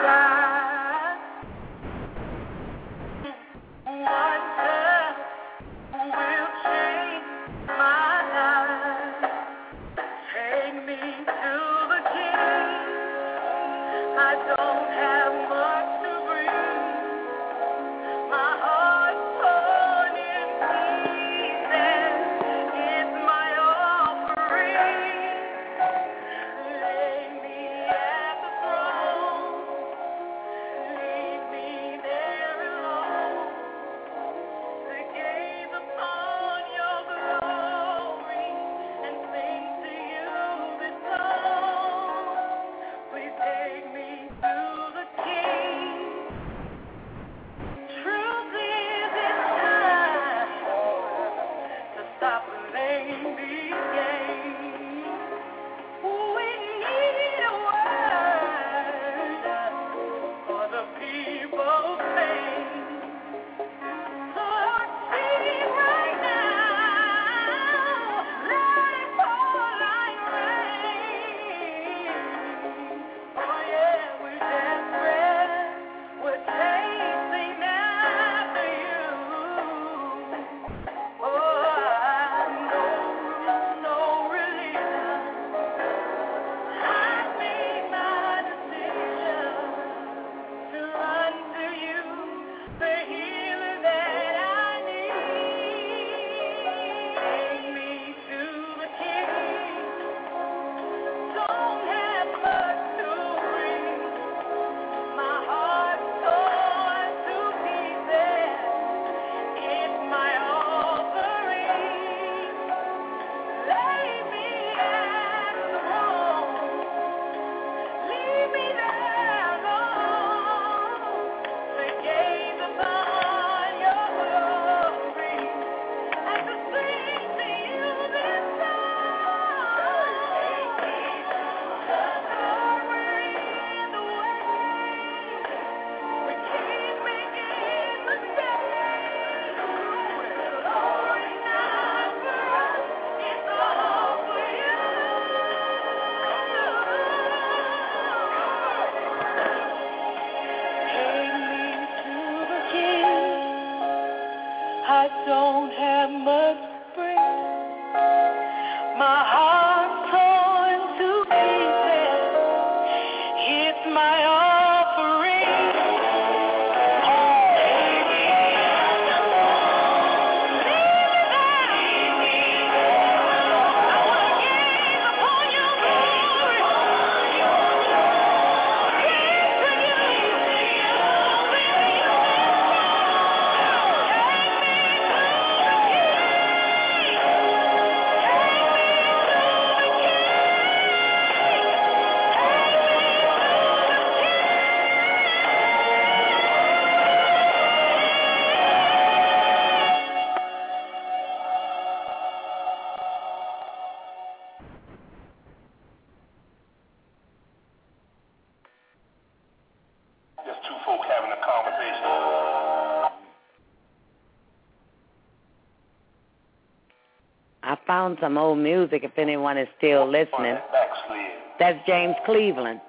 I found some old music if anyone is still listening. That's James Cleveland.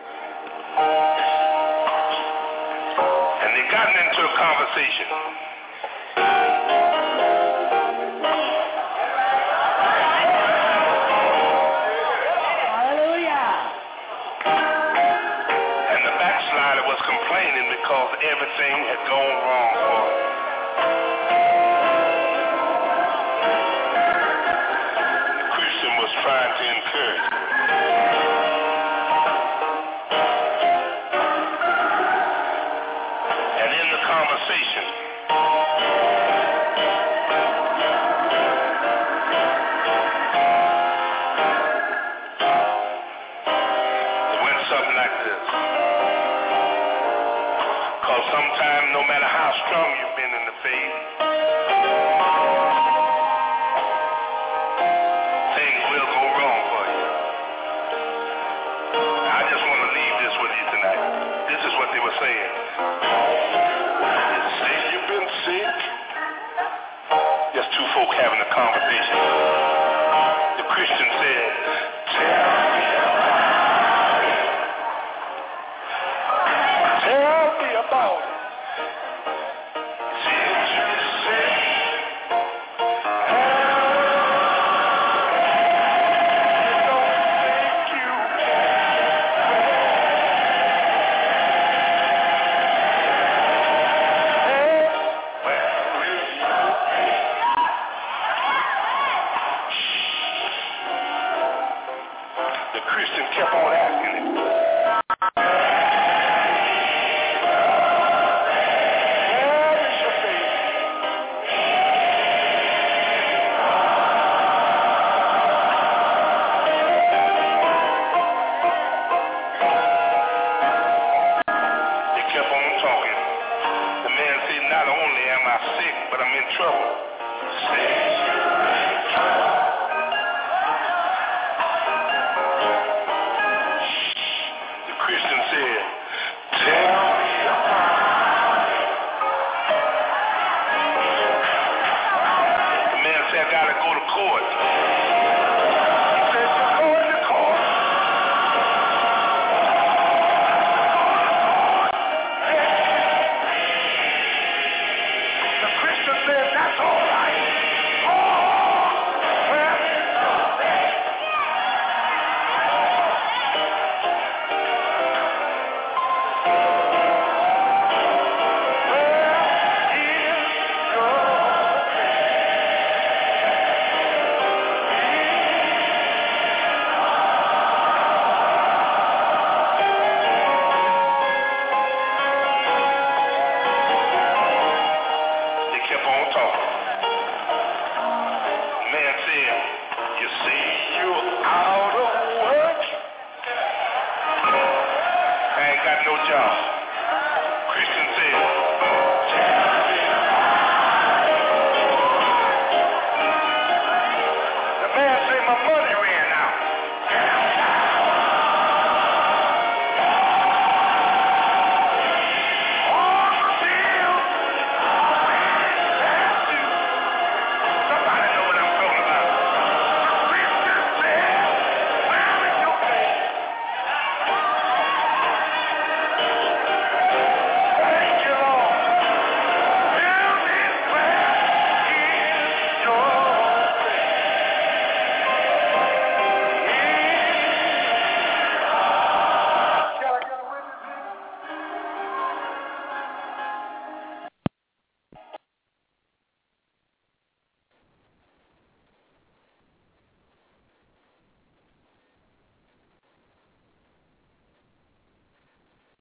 And they gotten into a conversation. Hallelujah. And the backslider was complaining because everything had gone wrong for him. Trying to encourage him. And in the conversation, it went something like this. Because sometimes, no matter how strong you've been in the faith, saying, say you've been sick. Just two folk having a conversation. The Christian said, tell me about it. trouble. Say you're in trouble. The Christian said, tell me about it. The man said, I gotta go to court. He said, you're going to court. The Christian said, that's all right. Oh, well, they kept on talking. Man said, you see, you're out of work. I ain't got no job. Christian said, tell